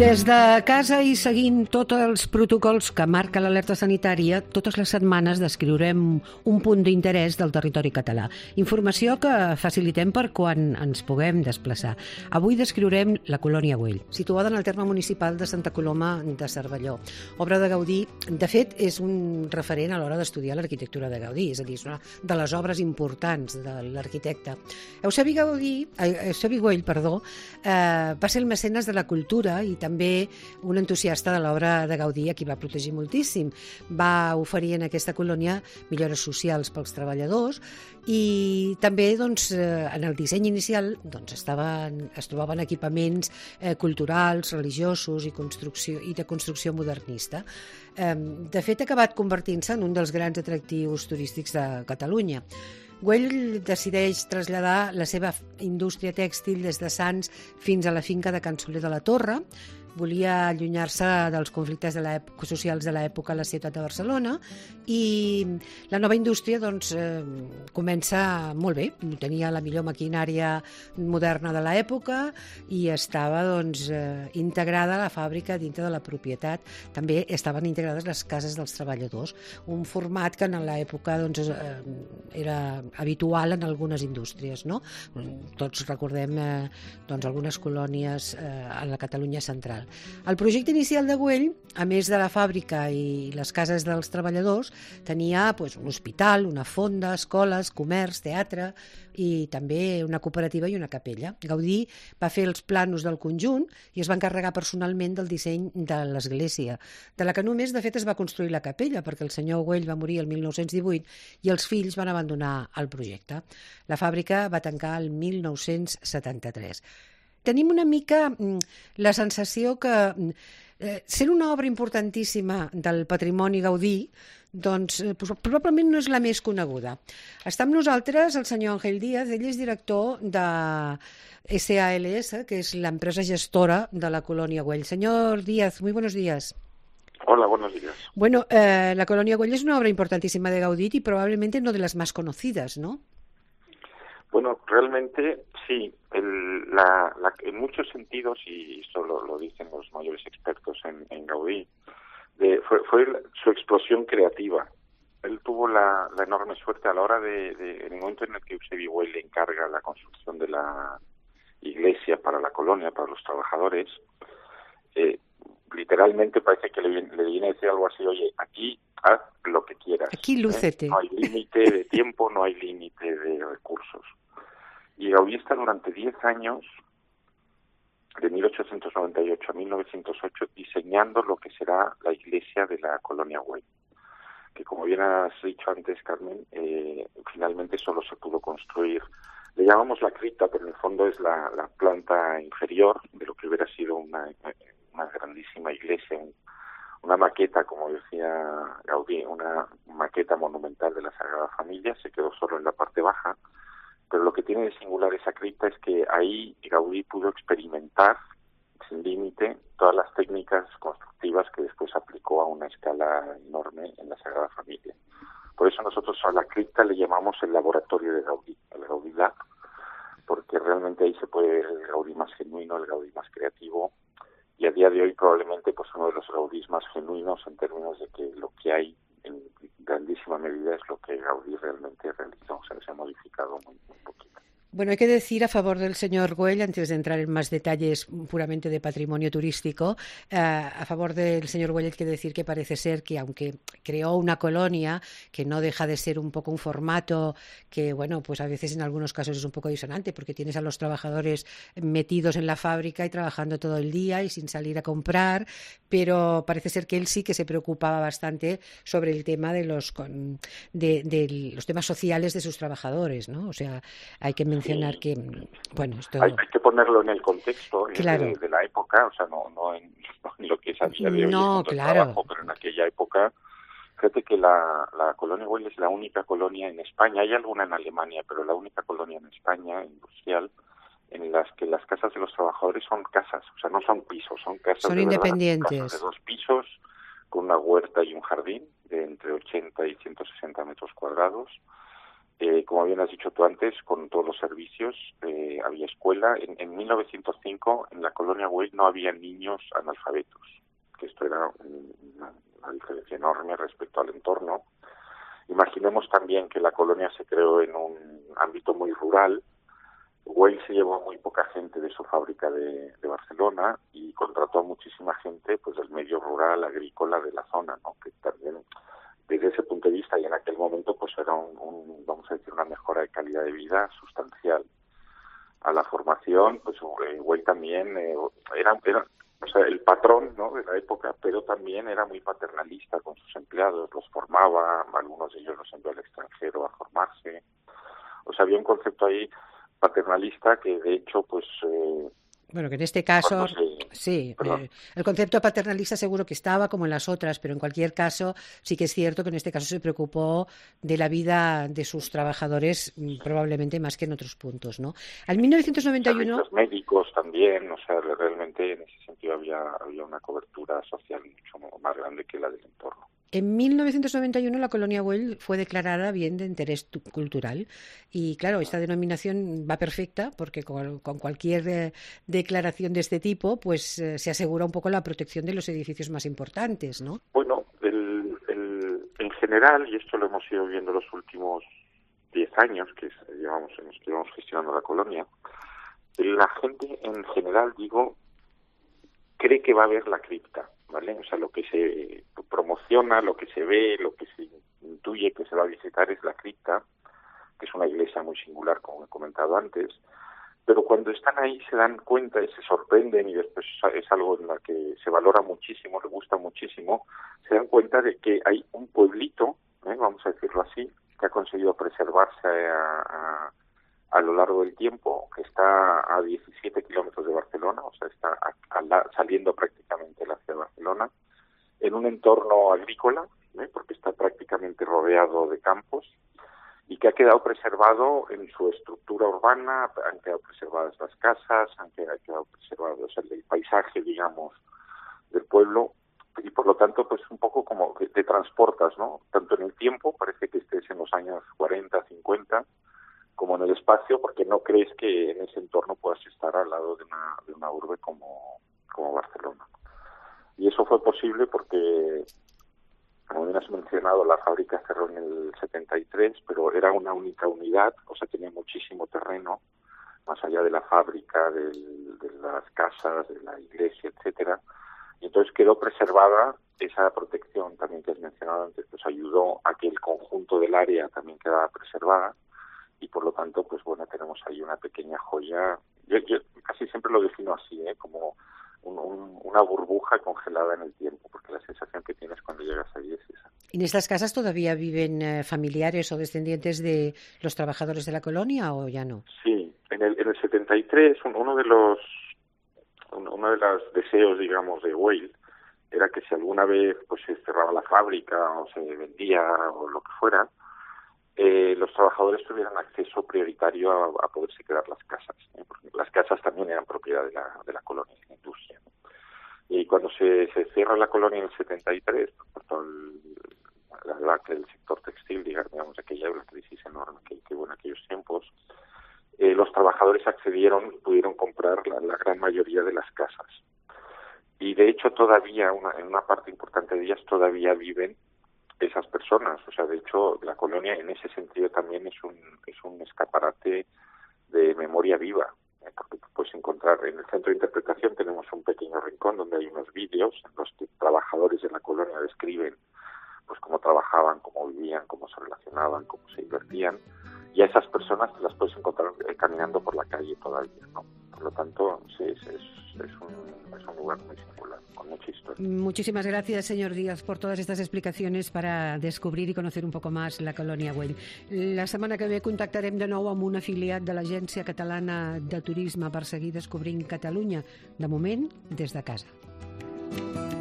Des de casa i seguint tots els protocols que marca l'alerta sanitària, totes les setmanes descriurem un punt d'interès del territori català. Informació que facilitem per quan ens puguem desplaçar. Avui descriurem la Colònia Güell, situada en el terme municipal de Santa Coloma de Cervelló. Obra de Gaudí, de fet, és un referent a l'hora d'estudiar l'arquitectura de Gaudí, és a dir, és una de les obres importants de l'arquitecte. Eusebi Güell, va ser el mecenes de la cultura i també un entusiasta de l'obra de Gaudí, a qui va protegir moltíssim. Va oferir en aquesta colònia millores socials pels treballadors i també en el disseny inicial es trobaven equipaments culturals, religiosos i de construcció modernista. De fet, ha acabat convertint-se en un dels grans atractius turístics de Catalunya. Güell decideix traslladar la seva indústria tèxtil des de Sants fins a la finca de Can Soler de la Torre. Volia allunyar-se dels conflictes socials de l'època a la ciutat de Barcelona i la nova indústria comença molt bé. Tenia la millor maquinària moderna de l'època i estava integrada a la fàbrica dintre de la propietat. També estaven integrades les cases dels treballadors, un format que en l'època era habitual en algunes indústries, no? Tots recordem algunes colònies a la Catalunya central. El projecte inicial de Güell, a més de la fàbrica i les cases dels treballadors, tenia un hospital, una fonda, escoles, comerç, teatre i també una cooperativa i una capella. Gaudí va fer els plànols del conjunt i es va encarregar personalment del disseny de l'església, de la que només, de fet, es va construir la capella, perquè el senyor Güell va morir el 1918 i els fills van abandonar el projecte. La fàbrica va tancar el 1973. Tenim una mica la sensació que, sent una obra importantíssima del patrimoni Gaudí, probablement no és la més coneguda. Està amb nosaltres el senyor Ángel Díaz, ell és director de SALS, que és l'empresa gestora de la Colònia Güell. Señor Díaz, muy buenos días. Hola, buenos días. Bueno, la Colònia Güell es una obra importantísima de Gaudí y probablemente no de las más conocidas, ¿no? Bueno, realmente sí. En muchos sentidos, y esto lo dicen los mayores expertos en Gaudí, fue su explosión creativa. Él tuvo la enorme suerte a la hora en el momento en el que Eusebi Güell le encarga la construcción de la iglesia para la colonia, para los trabajadores. Literalmente parece que le viene a decir algo así: oye, aquí haz lo que quieras. Aquí lúcete. No hay límite de tiempo, no hay límite de recursos. Y Gaudí está durante 10 años, de 1898 a 1908, diseñando lo que será la iglesia de la Colònia Güell, que, como bien has dicho antes, Carmen, finalmente solo se pudo construir. Le llamamos la cripta, pero en el fondo es la planta inferior de lo que hubiera sido una grandísima iglesia, una maqueta, como decía Gaudí, una maqueta monumental de la Sagrada Familia. Se quedó solo en la parte baja, pero lo que tiene de singular esa cripta es que ahí Gaudí pudo experimentar sin límite todas las técnicas constructivas que después aplicó a una escala enorme en la Sagrada Familia. Por eso nosotros a la cripta le llamamos el laboratorio de Gaudí, el Gaudí Lab, porque realmente ahí se puede ver el Gaudí más genuino, el Gaudí más creativo, y a día de hoy probablemente uno de los Gaudís más genuinos en términos de que lo que hay en grandísima medida es lo que Gaudí realmente realizó. O sea, se ha modificado muy poquito. Bueno, hay que decir a favor del señor Güell, antes de entrar en más detalles puramente de patrimonio turístico, a favor del señor Güell hay que decir que parece ser que, aunque creó una colonia, que no deja de ser un poco un formato que, a veces en algunos casos es un poco disonante, porque tienes a los trabajadores metidos en la fábrica y trabajando todo el día y sin salir a comprar, pero parece ser que él sí que se preocupaba bastante sobre el tema de los temas sociales de sus trabajadores, ¿no? O sea, hay que mencionar que, esto... Hay que ponerlo en el contexto claro. de la época, o sea, no en lo que es a día de hoy, no, claro. Trabajo, pero en aquella época. Fíjate que la Colònia Güell es la única colonia en España, hay alguna en Alemania, pero la única colonia en España industrial en las que las casas de los trabajadores son casas, o sea, no son pisos, son casas son de independientes. Verdad, casas de 2 pisos, con una huerta y un jardín de entre 80 y 160 metros cuadrados, como bien has dicho tú antes, con todos los servicios, había escuela. En 1905 en la colonia Güell no había niños analfabetos, que esto era una diferencia enorme respecto al entorno. Imaginemos también que la colonia se creó en un ámbito muy rural. Güell se llevó a muy poca gente de su fábrica de Barcelona y contrató a muchísima gente pues del medio rural, agrícola de la zona, ¿no? Que también desde ese punto de vista y en aquel momento pues era vamos a decir, una mejora de calidad de vida sustancial. A la formación, pues Güell también era o sea, el patrón, ¿no?, de la época, pero también era muy paternalista con sus empleados, los formaba, algunos de ellos los envió al extranjero a formarse. O sea, había un concepto ahí paternalista que de hecho pues bueno, que en este caso sí, el concepto paternalista seguro que estaba como en las otras, pero en cualquier caso sí que es cierto que en este caso se preocupó de la vida de sus trabajadores probablemente más que en otros puntos, ¿no? Al 1991 los médicos también, o sea, realmente en ese sentido había una cobertura social mucho más grande que la del entorno. En 1991 la colonia Güell fue declarada bien de interés cultural y claro, esta denominación va perfecta porque con cualquier declaración de este tipo pues se asegura un poco la protección de los edificios más importantes, ¿no? Bueno, en general, y esto lo hemos ido viendo los últimos 10 años que llevamos gestionando la colonia, la gente en general, cree que va a haber la cripta, ¿vale? O sea, lo que se promociona, lo que se ve, lo que se intuye que se va a visitar es la cripta, que es una iglesia muy singular, como he comentado antes, pero cuando están ahí se dan cuenta y se sorprenden y después es algo en lo que se valora muchísimo, le gusta muchísimo, se dan cuenta de que hay un pueblito, vamos a decirlo así, que ha conseguido preservarse a lo largo del tiempo, que está a 17 kilómetros de Barcelona, o sea, está saliendo prácticamente de la ciudad de Barcelona, en un entorno agrícola, porque está prácticamente rodeado de campos, y que ha quedado preservado en su estructura urbana, han quedado preservadas las casas, han quedado preservado, o sea, el paisaje, digamos, del pueblo, y por lo tanto, pues un poco como que te transportas, ¿no? Tanto en el tiempo, parece que estés en los años 40, 50, como en el espacio, porque no crees que en ese entorno puedas estar al lado de una urbe como Barcelona. Y eso fue posible porque, como bien has mencionado, la fábrica cerró en el 73, pero era una única unidad, o sea, tenía muchísimo terreno, más allá de la fábrica, de las casas, de la iglesia, etcétera. Y entonces quedó preservada esa protección también que has mencionado antes, pues ayudó a que el conjunto del área también quedara preservada. Y por lo tanto, pues bueno, tenemos ahí una pequeña joya. Yo casi siempre lo defino así, como una burbuja congelada en el tiempo, porque la sensación que tienes cuando llegas ahí es esa. ¿En estas casas todavía viven familiares o descendientes de los trabajadores de la colonia o ya no? Sí, en el 73 uno de los deseos, digamos, de Güell era que si alguna vez pues se cerraba la fábrica o se vendía o lo que fuera, los trabajadores tuvieran acceso prioritario a poderse quedar las casas, porque las casas también eran propiedad de la colonia, de la industria, ¿no? Y cuando se cierra la colonia en el 73, por todo la verdad que el sector textil, digamos, aquella crisis enorme que hubo en aquellos tiempos, los trabajadores accedieron y pudieron comprar la gran mayoría de las casas. Y de hecho todavía, en una parte importante de ellas, todavía viven esas personas. O sea, de hecho, la colonia en ese sentido también es un escaparate de memoria viva, porque tú puedes encontrar en el centro de interpretación, tenemos un pequeño rincón donde hay unos vídeos en los que trabajadores de la colonia describen pues cómo trabajaban, cómo vivían, cómo se relacionaban, cómo se divertían, y a esas personas te las puedes encontrar caminando por la calle todavía, ¿no? Por lo tanto, sí, es un lugar muy singular, con mucha historia. Muchísimas gracias, señor Díaz, por todas estas explicacions para descobrir i conocer un poc més la colònia Güell. La setmana que ve contactarem de nou amb un afiliat de l'Agència Catalana de Turisme per seguir descobrint Catalunya, de moment des de casa.